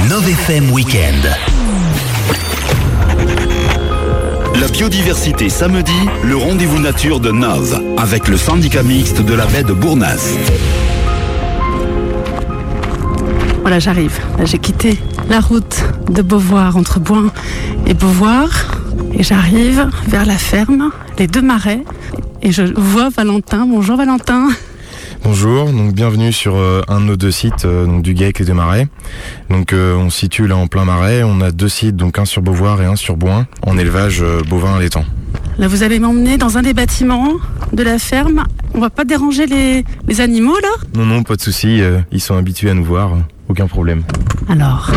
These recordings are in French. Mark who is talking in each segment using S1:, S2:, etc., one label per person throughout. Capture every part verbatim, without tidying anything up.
S1: Nov F M Weekend. La biodiversité samedi, le rendez-vous nature de Nov, avec le syndicat mixte de la baie de Bournas.
S2: Voilà, j'arrive. Là, j'ai quitté la route de Beauvoir, entre Boin et Beauvoir, et j'arrive vers la ferme, les Deux Marais, et je vois Valentin. Bonjour Valentin.
S3: Bonjour, donc bienvenue sur euh, un de nos deux sites euh, donc du GAEC les Deux Marais. Donc euh, on se situe là en plein marais, on a deux sites, donc un sur Beauvoir et un sur Boin, en élevage euh, bovin laitant.
S2: Là vous allez m'emmener dans un des bâtiments de la ferme. On va pas déranger les, les animaux là ?
S3: Non, non, pas de souci, euh, ils sont habitués à nous voir, euh, aucun problème.
S2: Alors,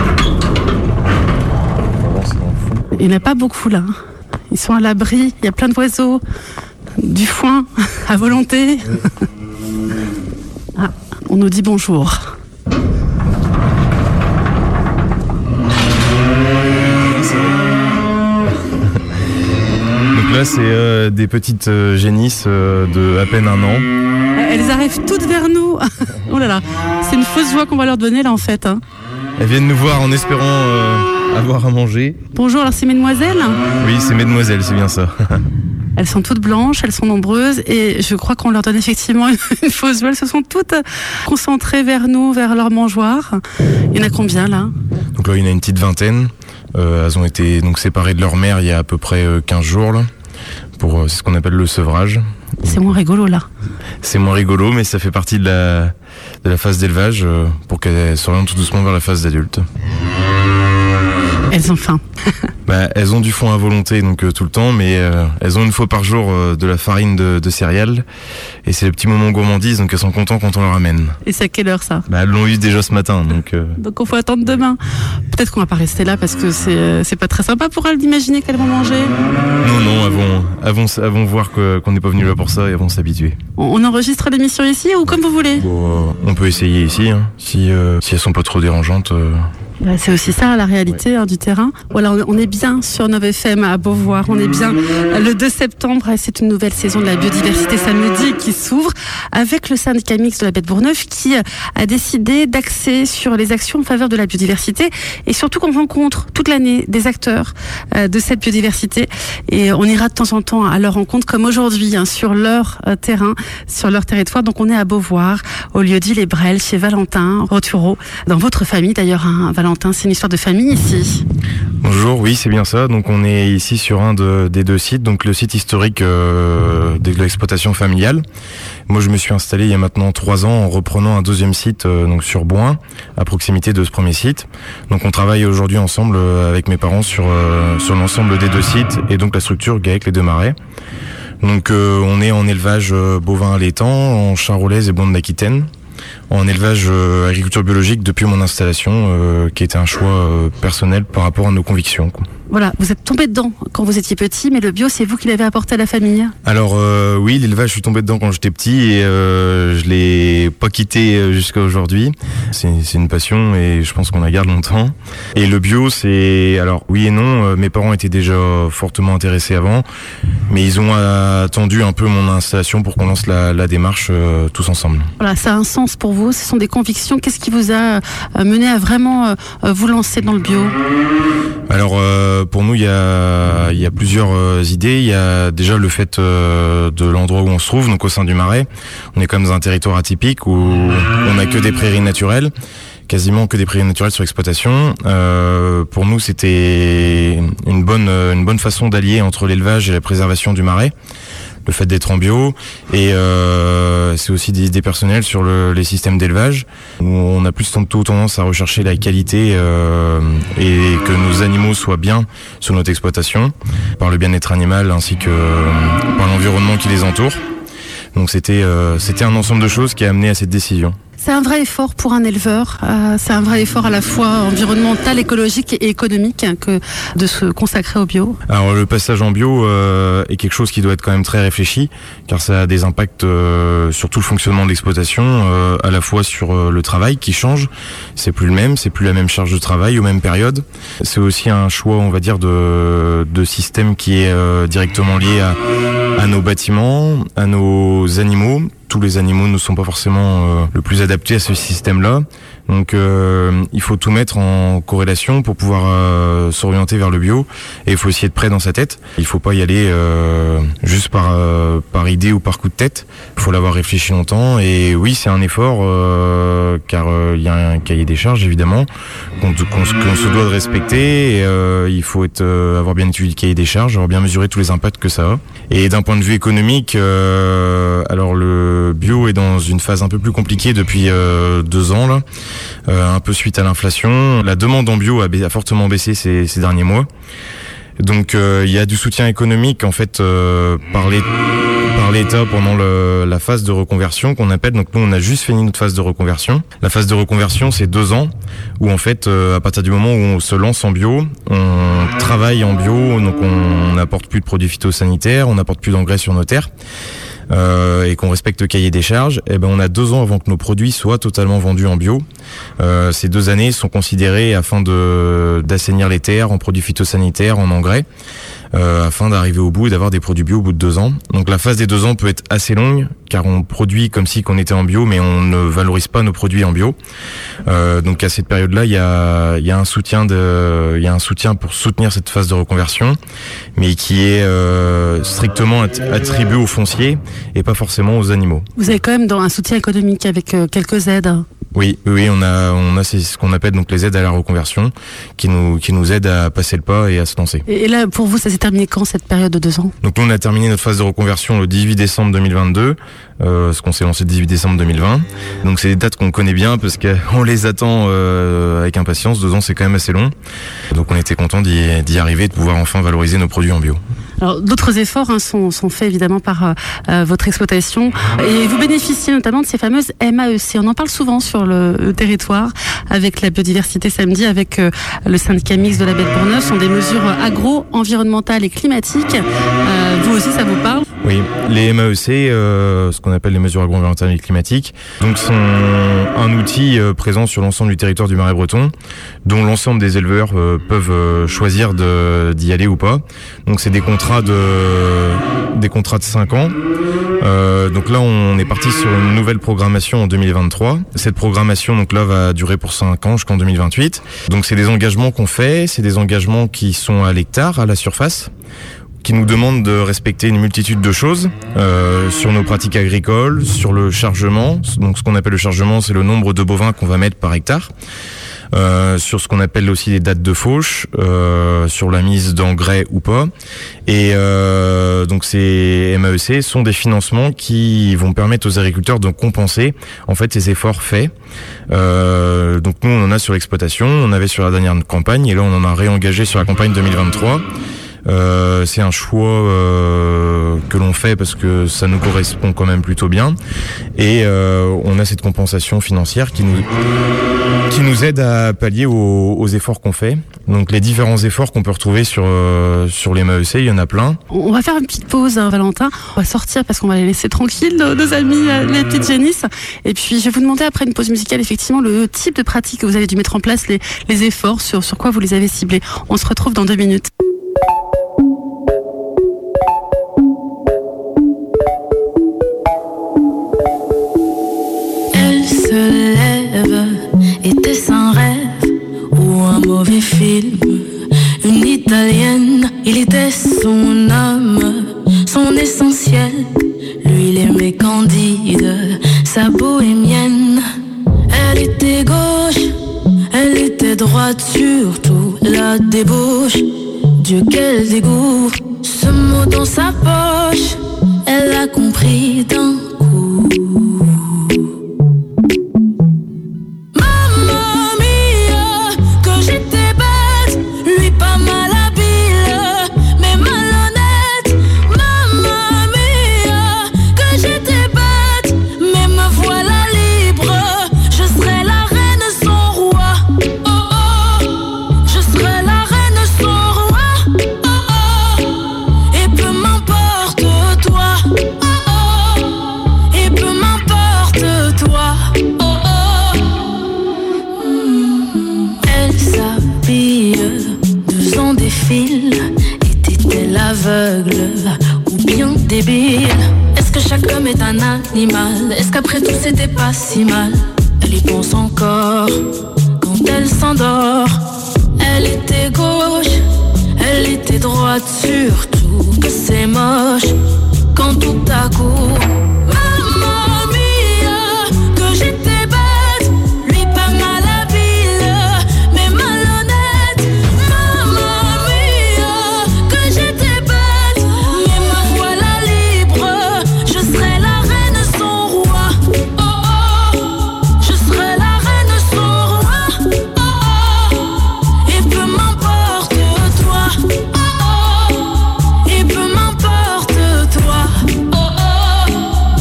S2: il n'y en a pas beaucoup là. Ils sont à l'abri, il y a plein d'oiseaux, du foin à volonté. Ah, on nous dit bonjour.
S3: Donc là c'est euh, des petites euh, génisses euh, de à peine un an.
S2: Elles arrivent toutes vers nous. Oh là là, c'est une fausse joie qu'on va leur donner là en fait. Hein.
S3: Elles viennent nous voir en espérant euh, avoir à manger.
S2: Bonjour, alors c'est mesdemoiselles ?
S3: Oui, c'est mesdemoiselles, c'est bien ça.
S2: Elles sont toutes blanches, elles sont nombreuses et je crois qu'on leur donne effectivement une, une fausse joie. Elles se sont toutes concentrées vers nous, vers leur mangeoire. Il y en a combien là ?
S3: Donc là il y en a une petite vingtaine. Euh, elles ont été donc séparées de leur mère il y a à peu près euh, quinze jours là, pour euh, c'est ce qu'on appelle le sevrage.
S2: C'est moins rigolo là.
S3: C'est moins rigolo, mais ça fait partie de la, de la phase d'élevage euh, pour qu'elles s'orientent tout doucement vers la phase d'adulte.
S2: Elles ont faim.
S3: Bah, elles ont du foin à volonté donc euh, tout le temps, mais euh, elles ont une fois par jour euh, de la farine de, de céréales et c'est le petit moment gourmandise, donc elles sont contentes quand on leur amène.
S2: Et c'est à quelle heure ça ?
S3: Bah, elles l'ont eu déjà ce matin, donc. Euh...
S2: Donc on faut attendre demain. Peut-être qu'on va pas rester là parce que c'est c'est pas très sympa pour elles d'imaginer qu'elles vont manger.
S3: Non non, elles vont elles vont, elles vont voir que, qu'on n'est pas venu là pour ça et elles vont s'habituer.
S2: On, on enregistre l'émission ici ou comme vous voulez ?
S3: Bon, euh, on peut essayer ici, hein, si euh, si elles sont pas trop dérangeantes. Euh...
S2: Bah, c'est aussi ça la réalité, ouais. hein, du terrain. Voilà, on est bien sur Nov F M à Beauvoir, on est bien le deux septembre, c'est une nouvelle saison de la biodiversité samedi qui s'ouvre avec le syndicat mixte de la baie de Bourneuf qui a décidé d'axer sur les actions en faveur de la biodiversité et surtout qu'on rencontre toute l'année des acteurs de cette biodiversité et on ira de temps en temps à leur rencontre comme aujourd'hui hein, sur leur terrain, sur leur territoire. Donc on est à Beauvoir, au lieu-dit Les Brels, chez Valentin Rotureau, dans votre famille d'ailleurs, hein, Valentin. C'est une histoire de famille ici.
S3: Bonjour, oui c'est bien ça. Donc on est ici sur un de, des deux sites, donc le site historique euh, de l'exploitation familiale. Moi je me suis installé il y a maintenant trois ans en reprenant un deuxième site euh, donc sur Boin, à proximité de ce premier site. Donc on travaille aujourd'hui ensemble euh, avec mes parents sur euh, sur l'ensemble des deux sites et donc la structure GAEC les Deux Marais. Donc euh, on est en élevage euh, bovin laitant, en charolaise et blonde d'Aquitaine. En élevage euh, agriculture biologique depuis mon installation, euh, qui était un choix euh, personnel par rapport à nos convictions, quoi.
S2: Voilà, vous êtes tombé dedans quand vous étiez petit, mais le bio, c'est vous qui l'avez apporté à la famille.
S3: Alors euh, oui, l'élevage, je suis tombé dedans quand j'étais petit et euh, je l'ai pas quitté jusqu'à aujourd'hui. C'est, c'est une passion et je pense qu'on la garde longtemps. Et le bio, c'est... Alors oui et non, euh, mes parents étaient déjà fortement intéressés avant, mais ils ont attendu un peu mon installation pour qu'on lance la, la démarche euh, tous ensemble.
S2: Voilà, ça a un sens pour vous, ce sont des convictions. Qu'est-ce qui vous a mené à vraiment euh, vous lancer dans le bio ?
S3: Alors euh, pour nous il y a, il y a plusieurs euh, idées. Il y a déjà le fait euh, de l'endroit où on se trouve, donc au sein du Marais. On est quand même dans un territoire atypique où on n'a que des prairies naturelles, quasiment que des prairies naturelles sur exploitation. Euh, pour nous c'était une bonne, une bonne façon d'allier entre l'élevage et la préservation du Marais. Le fait d'être en bio et euh, c'est aussi des idées personnelles sur le, les systèmes d'élevage où on a plus tantôt tendance à rechercher la qualité euh, et que nos animaux soient bien sur notre exploitation par le bien-être animal ainsi que euh, par l'environnement qui les entoure. Donc c'était euh, c'était un ensemble de choses qui a amené à cette décision.
S2: C'est un vrai effort pour un éleveur, euh, c'est un vrai effort à la fois environnemental, écologique et économique hein, que de se consacrer au bio.
S3: Alors le passage en bio euh, est quelque chose qui doit être quand même très réfléchi car ça a des impacts euh, sur tout le fonctionnement de l'exploitation, euh, à la fois sur euh, le travail qui change, c'est plus le même, c'est plus la même charge de travail aux mêmes périodes. C'est aussi un choix on va dire de, de système qui est euh, directement lié à, à nos bâtiments, à nos animaux. Tous les animaux ne sont pas forcément euh, le plus adaptés à ce système-là. Donc euh, il faut tout mettre en corrélation pour pouvoir euh, s'orienter vers le bio, et il faut aussi être prêt dans sa tête. Il faut pas y aller euh, juste par euh, par idée ou par coup de tête. Il faut l'avoir réfléchi longtemps, et oui, c'est un effort euh, car il euh, y a un cahier des charges évidemment qu'on, qu'on, qu'on se doit de respecter, et euh, il faut être euh, avoir bien étudié le cahier des charges, avoir bien mesuré tous les impacts que ça a. Et d'un point de vue économique, euh, alors le bio est dans une phase un peu plus compliquée depuis euh, deux ans là, euh, un peu suite à l'inflation. La demande en bio a, ba- a fortement baissé ces, ces derniers mois. Donc euh, il y a du soutien économique en fait euh, par, les, par l'État pendant le, la phase de reconversion qu'on appelle. Donc nous on a juste fini notre phase de reconversion. La phase de reconversion c'est deux ans où en fait euh, à partir du moment où on se lance en bio, on travaille en bio, donc on n'apporte plus de produits phytosanitaires, on n'apporte plus d'engrais sur nos terres. Euh, et qu'on respecte le cahier des charges, eh ben on a deux ans avant que nos produits soient totalement vendus en bio. Euh, ces deux années sont considérées afin de d'assainir les terres en produits phytosanitaires, en engrais, euh, afin d'arriver au bout et d'avoir des produits bio au bout de deux ans. Donc la phase des deux ans peut être assez longue, car on produit comme si qu'on était en bio, mais on ne valorise pas nos produits en bio. Euh, donc à cette période-là, il y a il y a un soutien de il y a un soutien pour soutenir cette phase de reconversion, mais qui est euh, strictement attribué aux fonciers et pas forcément aux animaux.
S2: Vous avez quand même dans un soutien économique avec euh, quelques aides.
S3: Oui, oui, on a, on a ce qu'on appelle donc les aides à la reconversion, qui nous, qui nous aident à passer le pas et à se lancer.
S2: Et là, pour vous, ça s'est terminé quand cette période de deux ans ?
S3: Donc nous, on a terminé notre phase de reconversion le dix-huit décembre deux mille vingt-deux, euh, parce qu'on s'est lancé le dix-huit décembre deux mille vingt. Donc c'est des dates qu'on connaît bien parce qu'on les attend euh, avec impatience. Deux ans, c'est quand même assez long. Donc on était content d'y, d'y arriver, de pouvoir enfin valoriser nos produits en bio.
S2: Alors, d'autres efforts hein, sont, sont faits évidemment par euh, votre exploitation, et vous bénéficiez notamment de ces fameuses M A E C. On en parle souvent sur le, le territoire avec la biodiversité samedi, avec euh, le syndicat mixte de la baie de Bourgneuf. Ce sont des mesures agro-environnementales et climatiques. Euh, vous aussi, ça vous parle ?
S3: Oui, les M A E C, euh, ce qu'on appelle les mesures agro-environnementales et climatiques, donc sont un outil euh, présent sur l'ensemble du territoire du Marais breton, dont l'ensemble des éleveurs euh, peuvent euh, choisir de, d'y aller ou pas. Donc c'est des contrats de des contrats de cinq ans. Euh, donc là, on est parti sur une nouvelle programmation en deux mille vingt-trois. Cette programmation, donc là, va durer pour cinq ans jusqu'en deux mille vingt-huit. Donc c'est des engagements qu'on fait, c'est des engagements qui sont à l'hectare, à la surface, qui nous demandent de respecter une multitude de choses euh, sur nos pratiques agricoles, sur le chargement. Donc ce qu'on appelle le chargement, c'est le nombre de bovins qu'on va mettre par hectare. Euh, sur ce qu'on appelle aussi les dates de fauche, euh, sur la mise d'engrais ou pas. Et euh, donc ces M A E C sont des financements qui vont permettre aux agriculteurs de compenser en fait ces efforts faits. Euh, donc nous on en a sur l'exploitation, on avait sur la dernière campagne, et là on en a réengagé sur la campagne deux mille vingt-trois. Euh, c'est un choix euh, que l'on fait parce que ça nous correspond quand même plutôt bien, et euh, on a cette compensation financière qui nous qui nous aide à pallier aux, aux efforts qu'on fait. Donc les différents efforts qu'on peut retrouver sur euh, sur les M A E C, il y en a plein.
S2: On va faire une petite pause, hein, Valentin. On va sortir parce qu'on va les laisser tranquilles, nos, nos amis, euh, les petites génisses. Et puis je vais vous demander après une pause musicale effectivement le type de pratique que vous avez dû mettre en place, les, les efforts, sur sur quoi vous les avez ciblés. On se retrouve dans deux minutes.
S4: Se lève, était-ce un rêve ou un mauvais film? Une italienne, il était son âme, son essentiel. Lui, il aimait Candide, sa bohémienne. Elle était gauche, elle était droite, surtout la débauche. Dieu, quel dégoût, ce mot dans sa poche, elle a compris d'un coup. Ou bien débile. Est-ce que chaque homme est un animal? Est-ce qu'après tout c'était pas si mal? Elle elle y pense encore quand elle s'endort. Elle était gauche, elle était droite, surtout que c'est moche quand tout à coup, mamma mia, que j'étais bête, lui pas malhabile, mais malhonnête. Mamma mia, que j'étais bête, mais me voilà libre, je serai la reine son roi. Oh oh, je serai la reine son roi. Oh oh, et peu m'importe toi. Oh oh, et peu m'importe toi. Oh oh.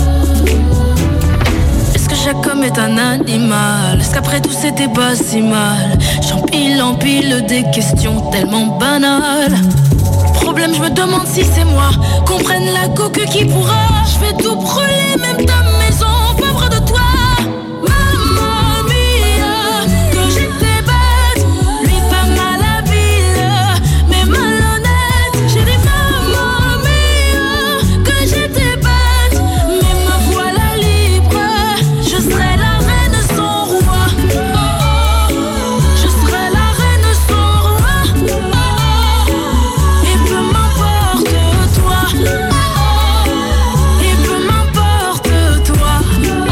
S4: Est-ce que Jacob est un animal? Est-ce qu'après tout c'était pas si mal? J'empile, empile des questions tellement banales. Problème, je me demande si c'est moi qu'on prenne la coque qui pourra. Je vais tout brûler, même ta maison, pauvre de toi. Mamma mia, que j'étais bête, lui pas malhabile, mais malhonnête. J'ai dit mamma mia, que j'étais bête, mais me voilà libre, je serai la reine son roi. Oh oh, je serai la reine son roi. Oh oh, et peu m'importe toi. Oh oh, et peu m'importe toi.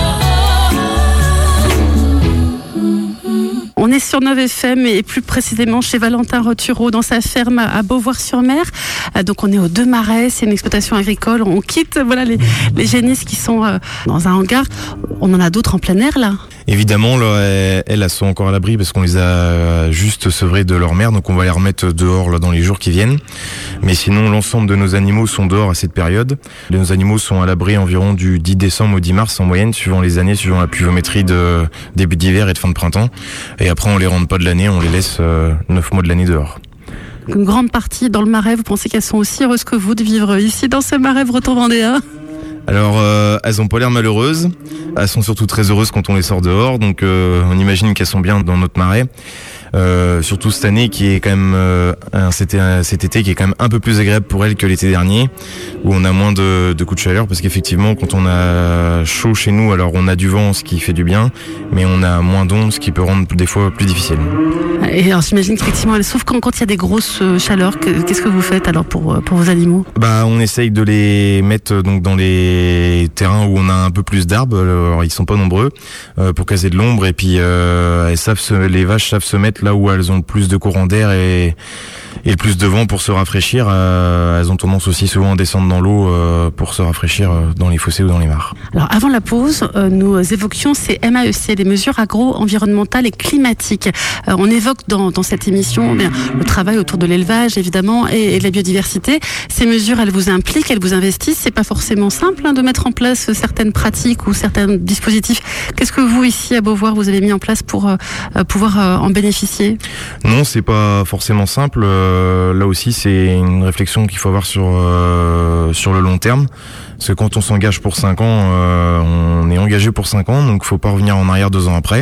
S2: On est sur Nove F M et plus précisément chez Valentin Rotureau dans sa ferme à Beauvoir-sur-Mer. Euh, Donc on est aux Deux Marais, c'est une exploitation agricole. On quitte voilà les, les génisses qui sont euh, dans un hangar. On en a d'autres en plein air là.
S3: Évidemment, là, elles, elles sont encore à l'abri parce qu'on les a juste sevrées de leur mère, donc on va les remettre dehors là, dans les jours qui viennent. Mais sinon, l'ensemble de nos animaux sont dehors à cette période. Nos animaux sont à l'abri environ du dix décembre au dix mars en moyenne, suivant les années, suivant la pluviométrie de début d'hiver et de fin de printemps. Et après, on les rentre pas de l'année, on les laisse euh, neuf mois de l'année dehors.
S2: Une grande partie dans le Marais, vous pensez qu'elles sont aussi heureuses que vous de vivre ici dans ce Marais breton vendéen?
S3: Alors, euh, elles ont pas l'air malheureuses. Elles sont surtout très heureuses quand on les sort dehors. Donc, euh, on imagine qu'elles sont bien dans notre marais. Euh, surtout cette année qui est quand même euh, un, c'était un, cet été qui est quand même un peu plus agréable pour elles que l'été dernier, où on a moins de, de coups de chaleur, parce qu'effectivement quand on a chaud chez nous, alors on a du vent, ce qui fait du bien, mais on a moins d'ondes, ce qui peut rendre des fois plus difficile.
S2: Et alors j'imagine qu'effectivement elles souffrent quand quand il y a des grosses chaleurs. Qu'est-ce que vous faites alors pour pour vos animaux? Bah
S3: on essaye de les mettre donc dans les terrains où on a un peu plus d'arbres. Alors ils sont pas nombreux, euh, pour qu'elles aient de l'ombre, et puis euh, elles savent se, les vaches savent se mettre là où elles ont le plus de courant d'air et, et le plus de vent pour se rafraîchir. Euh, elles ont tendance aussi souvent à descendre dans l'eau euh, pour se rafraîchir euh, dans les fossés ou dans les mares.
S2: Alors avant la pause, euh, nous évoquions ces M A E C, les mesures agro-environnementales et climatiques. Euh, on évoque dans, dans cette émission bien, le travail autour de l'élevage évidemment et, et de la biodiversité. Ces mesures, elles vous impliquent, elles vous investissent. C'est pas forcément simple hein, de mettre en place certaines pratiques ou certains dispositifs. Qu'est-ce que vous ici à Beauvoir vous avez mis en place pour euh, pouvoir euh, en bénéficier?
S3: Non, c'est pas forcément simple. Euh, là aussi, c'est une réflexion qu'il faut avoir sur euh, sur le long terme. Parce que quand on s'engage pour cinq ans, euh, on est engagé pour cinq ans, donc il faut pas revenir en arrière deux ans après.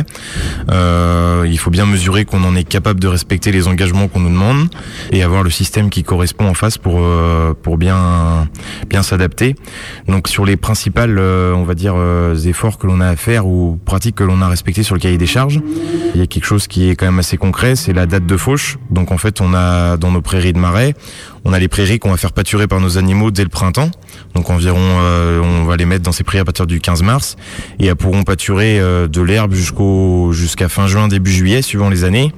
S3: Euh, il faut bien mesurer qu'on en est capable de respecter les engagements qu'on nous demande et avoir le système qui correspond en face pour euh, pour bien bien s'adapter. Donc sur les principales, euh, on va dire euh, efforts que l'on a à faire ou pratiques que l'on a respectées sur le cahier des charges, il y a quelque chose qui est quand même assez concret, c'est la date de fauche. Donc en fait, on a dans nos prairies de marais, on a les prairies qu'on va faire pâturer par nos animaux dès le printemps. Donc environ, euh, on va les mettre dans ces prairies à partir du quinze mars. Et elles pourront pâturer euh, de l'herbe jusqu'au jusqu'à fin juin, début juillet, suivant les années.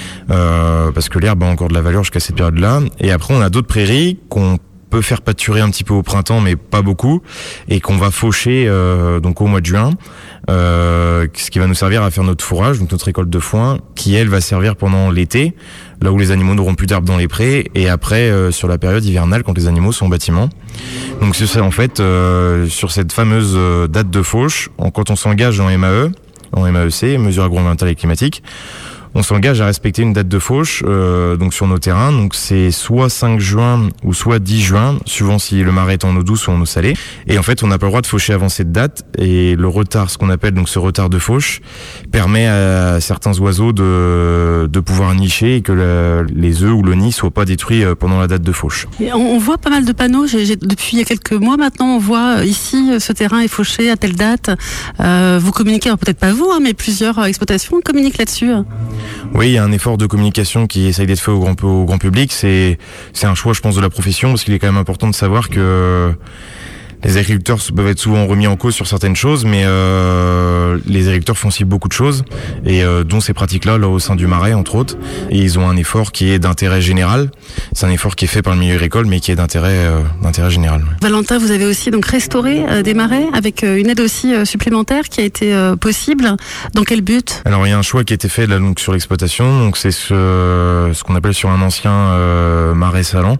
S3: Euh, parce que l'herbe a encore de la valeur jusqu'à cette période-là. Et après, on a d'autres prairies qu'on peut faire pâturer un petit peu au printemps, mais pas beaucoup, et qu'on va faucher euh, donc au mois de juin, euh, ce qui va nous servir à faire notre fourrage, donc notre récolte de foin, qui elle va servir pendant l'été, là où les animaux n'auront plus d'herbe dans les prés, et après euh, sur la période hivernale quand les animaux sont au bâtiment. Donc c'est ça en fait, euh, sur cette fameuse euh, date de fauche, quand on s'engage en M A E, en M A E C, mesures agro-environnementales et climatiques, On s'engage à respecter une date de fauche euh, donc sur nos terrains. Donc c'est soit cinq juin ou soit dix juin, suivant si le marais est en eau douce ou en eau salée. Et en fait, on n'a pas le droit de faucher avant cette date. Et le retard, ce qu'on appelle donc ce retard de fauche, permet à certains oiseaux de de pouvoir nicher et que le, les œufs ou le nid soient pas détruits pendant la date de fauche.
S2: Et on, on voit pas mal de panneaux. J'ai, j'ai, depuis il y a quelques mois maintenant, on voit ici ce terrain est fauché à telle date. Euh, vous communiquez, alors peut-être pas vous, hein, mais plusieurs exploitations communiquent là-dessus.
S3: Oui, il y a un effort de communication qui essaye d'être fait au grand, au grand public. C'est, c'est un choix, je pense, de la profession, parce qu'il est quand même important de savoir que les agriculteurs peuvent être souvent remis en cause sur certaines choses, mais euh, les agriculteurs font aussi beaucoup de choses, et euh, dont ces pratiques-là, là au sein du Marais, entre autres. Et ils ont un effort qui est d'intérêt général. C'est un effort qui est fait par le milieu agricole, mais qui est d'intérêt, euh, d'intérêt général.
S2: Valentin, vous avez aussi donc restauré euh, des marais avec euh, une aide aussi euh, supplémentaire qui a été euh, possible. Dans quel but ?
S3: Alors il y a un choix qui a été fait là donc sur l'exploitation. Donc c'est ce, ce qu'on appelle sur un ancien euh, marais salant.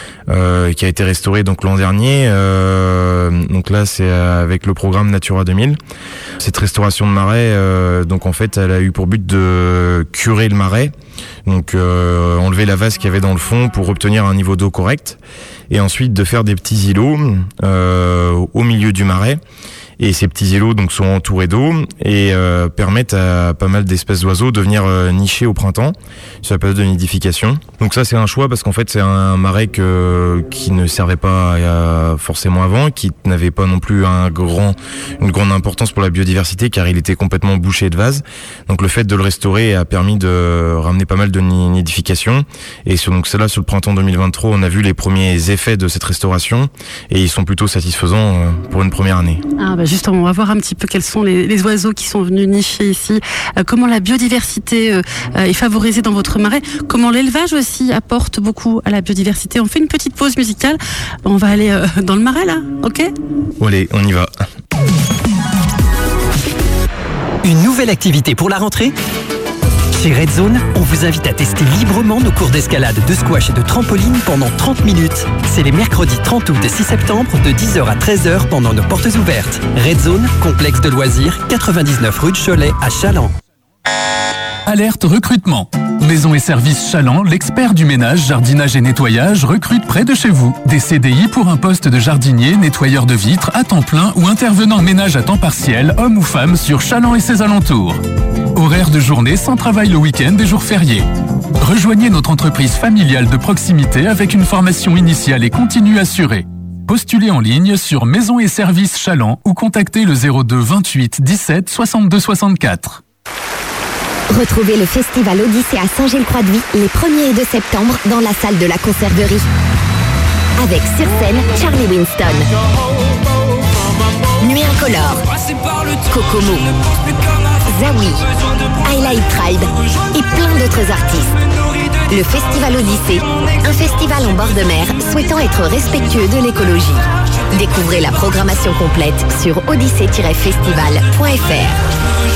S3: Euh, qui a été restauré donc l'an dernier. Euh, donc là, c'est avec le programme Natura deux mille. Cette restauration de marais, euh, donc en fait, elle a eu pour but de curer le marais, donc euh, enlever la vase qu'il y avait dans le fond pour obtenir un niveau d'eau correct, et ensuite de faire des petits îlots euh, au milieu du marais. Et ces petits îlots donc sont entourés d'eau et euh, permettent à pas mal d'espèces d'oiseaux de venir euh, nicher au printemps sur la période de nidification. Donc ça c'est un choix parce qu'en fait c'est un marais que, qui ne servait pas euh, forcément avant, qui n'avait pas non plus un grand, une grande importance pour la biodiversité car il était complètement bouché de vases. Donc le fait de le restaurer a permis de ramener pas mal de nidification. Et sur, donc c'est là sur le printemps deux mille vingt-trois on a vu les premiers effets de cette restauration et ils sont plutôt satisfaisants euh, pour une première année.
S2: Ah bah justement, on va voir un petit peu quels sont les, les oiseaux qui sont venus nicher ici, euh, comment la biodiversité euh, est favorisée dans votre marais, comment l'élevage aussi apporte beaucoup à la biodiversité. On fait une petite pause musicale, on va aller euh, dans le marais là, ok ?
S3: Allez, on y va.
S5: Une nouvelle activité pour la rentrée ? Chez Red Zone, on vous invite à tester librement nos cours d'escalade, de squash et de trampoline pendant trente minutes. C'est les mercredis trente août et six septembre de dix heures à treize heures pendant nos portes ouvertes. Red Zone, complexe de loisirs, quatre-vingt-dix-neuf rue de Cholet à Chaland.
S6: Alerte recrutement. Maison et Services Chaland, l'expert du ménage, jardinage et nettoyage, recrute près de chez vous. Des C D I pour un poste de jardinier, nettoyeur de vitres, à temps plein ou intervenant ménage à temps partiel, homme ou femme, sur Chaland et ses alentours. Horaire de journée sans travail le week-end et jours fériés. Rejoignez notre entreprise familiale de proximité avec une formation initiale et continue assurée. Postulez en ligne sur Maison et Services Chaland ou contactez le zéro deux vingt-huit dix-sept soixante-deux soixante-quatre.
S7: Retrouvez le festival Odyssée à Saint-Gilles-Croix-de-Vie les premier et deux septembre dans la salle de la conserverie. Avec sur scène Charlie Winston, Nuit Incolore, Kokomo, Zawi, Highlight Tribe et plein d'autres artistes. Le festival Odyssée, un festival en bord de mer souhaitant être respectueux de l'écologie. Découvrez la programmation complète sur odyssée tiret festival point f r.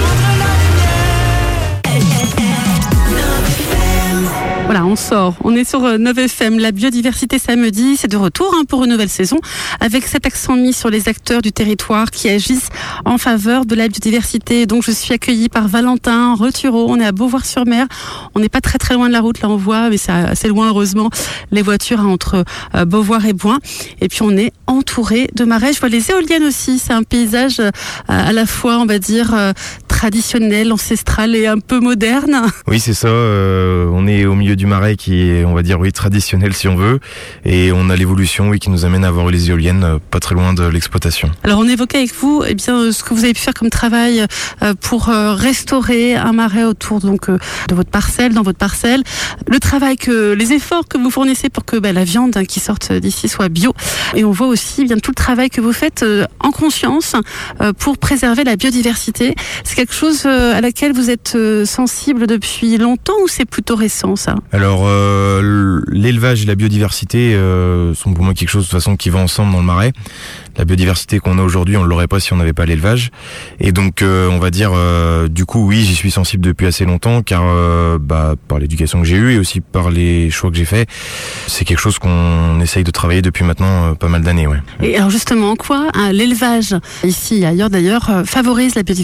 S2: Voilà, on sort. On est sur neuf F M. La biodiversité samedi, c'est de retour hein, pour une nouvelle saison avec cet accent mis sur les acteurs du territoire qui agissent en faveur de la biodiversité. Donc, je suis accueillie par Valentin Returo. On est à Beauvoir-sur-Mer. On n'est pas très très loin de la route. Là, on voit, mais c'est assez loin, heureusement, les voitures hein, entre euh, Beauvoir et Boin. Et puis, on est entouré de marais. Je vois les éoliennes aussi. C'est un paysage euh, à la fois, on va dire, euh, traditionnel, ancestral et un peu moderne.
S3: Oui, c'est ça. Euh, on est au milieu du marais qui est, on va dire, oui, traditionnel si on veut. Et on a l'évolution, oui, qui nous amène à avoir les éoliennes euh, pas très loin de l'exploitation. Alors,
S2: on évoquait avec vous, eh bien, ce que vous avez pu faire comme travail euh, pour euh, restaurer un marais autour donc euh, de votre parcelle, dans votre parcelle. Le travail que, les efforts que vous fournissez pour que bah, la viande hein, qui sorte d'ici soit bio. Et on voit aussi eh bien tout le travail que vous faites euh, en conscience euh, pour préserver la biodiversité. C'est quelque chose euh, à laquelle vous êtes euh, sensible depuis longtemps ou c'est plutôt récent ça ?
S3: Alors euh, l'élevage et la biodiversité euh, sont pour moi quelque chose de toute façon qui va ensemble dans le marais. La biodiversité qu'on a aujourd'hui, on ne l'aurait pas si on n'avait pas l'élevage. Et donc euh, on va dire euh, du coup oui, j'y suis sensible depuis assez longtemps car euh, bah, par l'éducation que j'ai eue et aussi par les choix que j'ai faits, c'est quelque chose qu'on essaye de travailler depuis maintenant euh, pas mal d'années. Ouais.
S2: Et alors justement, en quoi hein, l'élevage ici et ailleurs d'ailleurs euh, favorise la biodiversité ?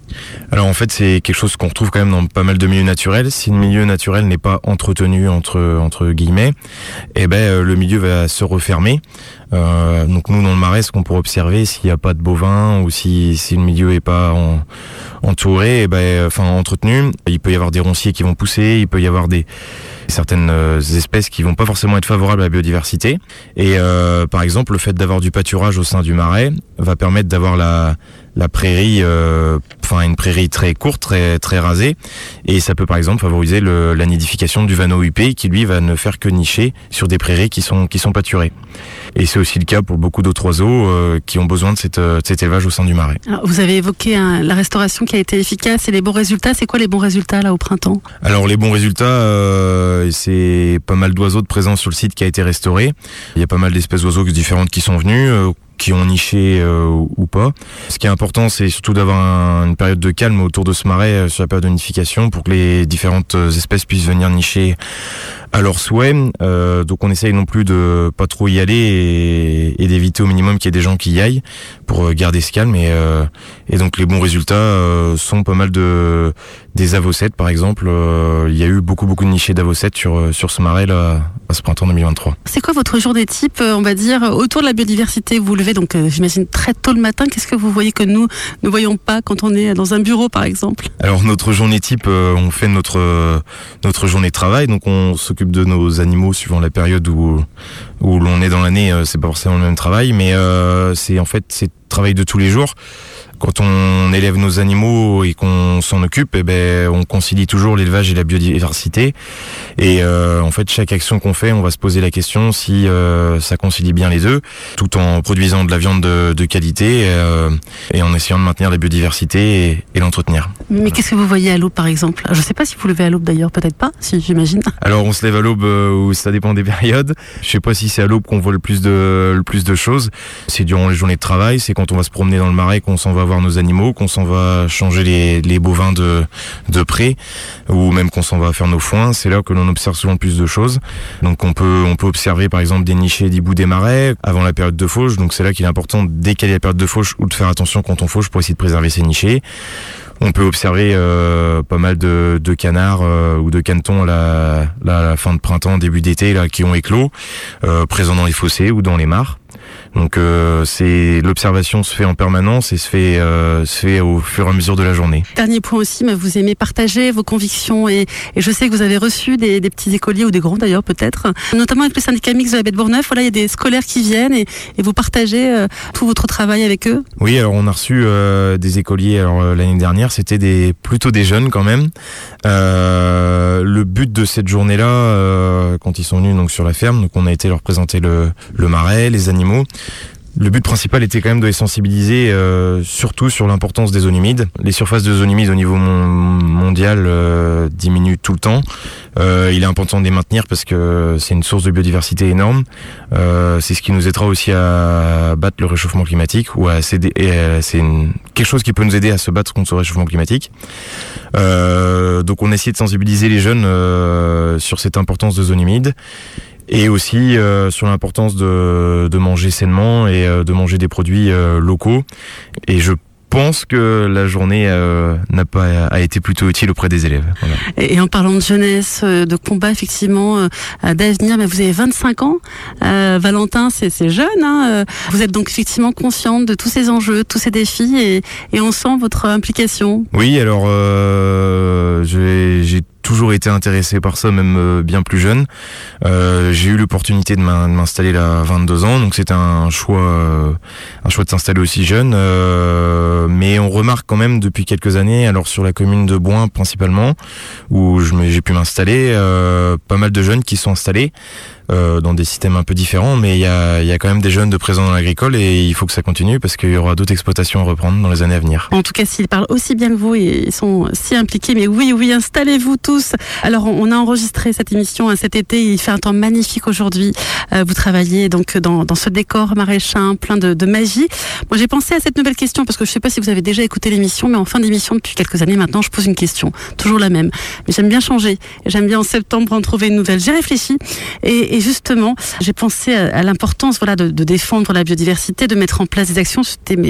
S3: Alors en fait, c'est quelque chose qu'on retrouve quand même dans pas mal de milieux naturels. Si le milieu naturel n'est pas entretenu entre entre guillemets, eh ben le milieu va se refermer. Euh, donc nous dans le Marais, ce qu'on pourrait observer, s'il n'y a pas de bovins ou si si le milieu est pas en, entouré, eh ben enfin entretenu, il peut y avoir des ronciers qui vont pousser, il peut y avoir des certaines espèces qui vont pas forcément être favorables à la biodiversité. Et euh, par exemple, le fait d'avoir du pâturage au sein du Marais va permettre d'avoir la la prairie, euh, enfin une prairie très courte, très très rasée, et ça peut par exemple favoriser le, la nidification du vanneau huppé qui lui va ne faire que nicher sur des prairies qui sont qui sont pâturées. Et c'est aussi le cas pour beaucoup d'autres oiseaux euh, qui ont besoin de, cette, de cet élevage au sein du Marais.
S2: Alors, vous avez évoqué hein, la restauration qui a été efficace et les bons résultats. C'est quoi les bons résultats là au printemps ?
S3: Alors les bons résultats, euh, c'est pas mal d'oiseaux de présence sur le site qui a été restauré. Il y a pas mal d'espèces d'oiseaux différentes qui sont venues. Euh, qui ont niché euh, ou pas. Ce qui est important, c'est surtout d'avoir un, une période de calme autour de ce marais euh, sur la période de nidification pour que les différentes espèces puissent venir nicher à leur souhait. Euh, donc on essaye non plus de pas trop y aller et, et d'éviter au minimum qu'il y ait des gens qui y aillent pour garder ce calme. Et, euh, et donc les bons résultats euh, sont pas mal de des avocettes par exemple. Euh, il y a eu beaucoup beaucoup de nichés d'avocettes sur sur ce marais là à ce printemps deux mille vingt-trois.
S2: C'est quoi votre journée type, on va dire, autour de la biodiversité ? Vous levez donc euh, j'imagine très tôt le matin. Qu'est-ce que vous voyez que nous ne voyons pas quand on est dans un bureau par exemple ?
S3: Alors notre journée type, euh, on fait notre euh, notre journée de travail, donc on s'occupe de nos animaux suivant la période où où l'on est dans l'année. Euh, c'est pas forcément le même travail, mais euh, c'est en fait c'est travail de tous les jours. Quand on élève nos animaux et qu'on s'en occupe, eh ben, on concilie toujours l'élevage et la biodiversité. Et euh, en fait, chaque action qu'on fait, on va se poser la question si euh, ça concilie bien les deux, tout en produisant de la viande de, de qualité euh, et en essayant de maintenir la biodiversité et, et l'entretenir.
S2: Mais voilà. Qu'est-ce que vous voyez à l'aube, par exemple ? Je ne sais pas si vous levez à l'aube d'ailleurs, peut-être pas, si j'imagine.
S3: Alors, on se lève à l'aube euh, où ça dépend des périodes. Je sais pas si c'est à l'aube qu'on voit le plus de le plus de choses. C'est durant les journées de travail, c'est quand on va se promener dans le marais qu'on s'en va voir nos animaux, qu'on s'en va changer les, les bovins de, de près, ou même qu'on s'en va faire nos foins. C'est là que l'on observe souvent plus de choses. Donc on peut, on peut observer par exemple des nichés d'hibou des marais avant la période de fauche. Donc c'est là qu'il est important de décaler la période de fauche ou de faire attention quand on fauche pour essayer de préserver ces nichés. On peut observer euh, pas mal de, de canards euh, ou de canetons à la, la, la fin de printemps, début d'été, là, qui ont éclos, euh, présents dans les fossés ou dans les mares. Donc euh, c'est l'observation se fait en permanence et se fait euh, se fait au fur et à mesure de la journée.
S2: Dernier point aussi, mais vous aimez partager vos convictions et, et je sais que vous avez reçu des, des petits écoliers ou des grands d'ailleurs peut-être, notamment avec le syndicat mixte de la baie de Bourgneuf. Voilà, il y a des scolaires qui viennent et, et vous partagez euh, tout votre travail avec eux.
S3: Oui, alors on a reçu euh, des écoliers. Alors euh, l'année dernière, c'était des plutôt des jeunes quand même. Euh, le but de cette journée-là, euh, quand ils sont venus donc sur la ferme, donc on a été leur présenter le le marais, les animaux. Le but principal était quand même de les sensibiliser euh, surtout sur l'importance des zones humides. Les surfaces de zones humides au niveau mon- mondial euh, diminuent tout le temps. Euh, il est important de les maintenir parce que c'est une source de biodiversité énorme. Euh, c'est ce qui nous aidera aussi à battre le réchauffement climatique ou à s'aider. Et, euh, c'est une, quelque chose qui peut nous aider à se battre contre ce réchauffement climatique. Euh, donc on essaie de sensibiliser les jeunes euh, sur cette importance de zones humides. Et aussi euh, sur l'importance de, de manger sainement et euh, de manger des produits euh, locaux. Et je pense que la journée euh, n'a pas a été plutôt utile auprès des élèves. Voilà.
S2: Et, et en parlant de jeunesse, de combat effectivement, euh, d'avenir, mais vous avez vingt-cinq ans. Euh, Valentin, c'est, c'est jeune. Hein, vous êtes donc effectivement consciente de tous ces enjeux, tous ces défis, et, et on sent votre implication.
S3: Oui, alors euh, j'ai, j'ai toujours été intéressé par ça, même euh, bien plus jeune. Euh, j'ai eu l'opportunité de, m'in- de m'installer là à vingt-deux ans, donc c'était un choix, euh, un choix de s'installer aussi jeune. Euh, mais on remarque quand même depuis quelques années, alors sur la commune de Boin principalement, où je me, j'ai pu m'installer, euh, pas mal de jeunes qui sont installés. Euh, dans des systèmes un peu différents, mais il y a, il y a quand même des jeunes de présents dans l'agricole et il faut que ça continue parce qu'il y aura d'autres exploitations à reprendre dans les années à venir.
S2: En tout cas, s'ils parlent aussi bien que vous et ils sont si impliqués, mais oui, oui, installez-vous tous. Alors, on a enregistré cette émission cet été, il fait un temps magnifique aujourd'hui. Euh, vous travaillez donc dans, dans ce décor maraîchin plein de, de magie. Moi, j'ai pensé à cette nouvelle question parce que je ne sais pas si vous avez déjà écouté l'émission, mais en fin d'émission, depuis quelques années maintenant, je pose une question, toujours la même. Mais j'aime bien changer, j'aime bien en septembre en trouver une nouvelle. J'ai réfléchi et Et justement, j'ai pensé à, à l'importance voilà, de, de défendre la biodiversité, de mettre en place des actions. C'était mes, mes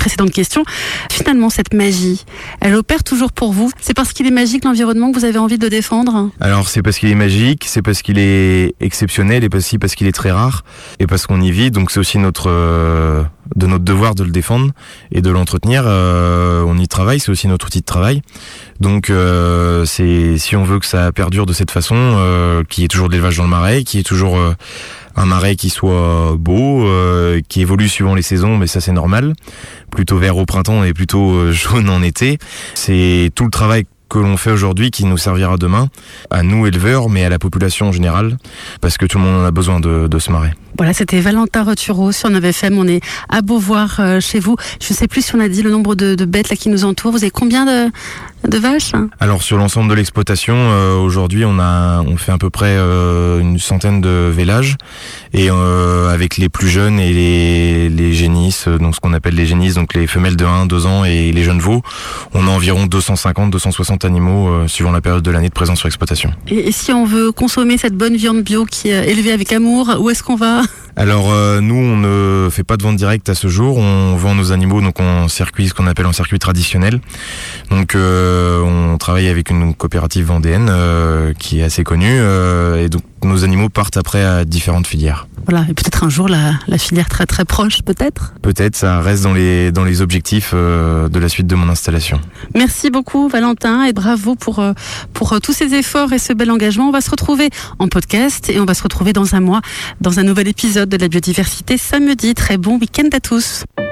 S2: précédente question. Finalement, cette magie, elle opère toujours pour vous? C'est parce qu'il est magique l'environnement que vous avez envie de le défendre?
S3: Alors c'est parce qu'il est magique, c'est parce qu'il est exceptionnel et aussi parce qu'il est très rare et parce qu'on y vit. Donc c'est aussi notre euh, de notre devoir de le défendre et de l'entretenir. Euh, on y travaille, c'est aussi notre outil de travail. Donc euh, c'est si on veut que ça perdure de cette façon, euh, qu'il y ait toujours de l'élevage dans le marais, qu'il y ait toujours euh, un marais qui soit beau, euh, qui évolue suivant les saisons, mais ça c'est normal. Plutôt vert au printemps et plutôt euh, jaune en été. C'est tout le travail que l'on fait aujourd'hui qui nous servira demain, à nous éleveurs, mais à la population en général, parce que tout le monde en a besoin de, de ce marais.
S2: Voilà, c'était Valentin Roturo sur neuf F M. On est à Beauvoir euh, chez vous. Je ne sais plus si on a dit le nombre de, de bêtes là qui nous entourent. Vous avez combien de, de vaches?
S3: Alors sur l'ensemble de l'exploitation, euh, aujourd'hui on a on fait à peu près euh, une centaine de vélages et euh, avec les plus jeunes et les les génisses, donc ce qu'on appelle les génisses, donc les femelles de un, deux ans et les jeunes veaux, on a environ deux cent cinquante, deux cent soixante animaux euh, suivant la période de l'année de présence sur exploitation.
S2: Et, et si on veut consommer cette bonne viande bio qui est élevée avec amour, où est-ce qu'on va?
S3: Alors euh, nous on ne fait pas de vente directe à ce jour, on vend nos animaux donc en circuit, ce qu'on appelle en circuit traditionnel. Donc euh, on travaille avec une coopérative vendéenne euh, qui est assez connue euh, et donc nos animaux partent après à différentes filières.
S2: Voilà, et peut-être un jour la, la filière très très proche, peut-être.
S3: Peut-être, ça reste dans les dans les objectifs euh, de la suite de mon installation.
S2: Merci beaucoup Valentin et bravo pour euh, pour euh, tous ces efforts et ce bel engagement. On va se retrouver en podcast et on va se retrouver dans un mois dans un nouvel épisode de la biodiversité samedi. Très bon week-end à tous.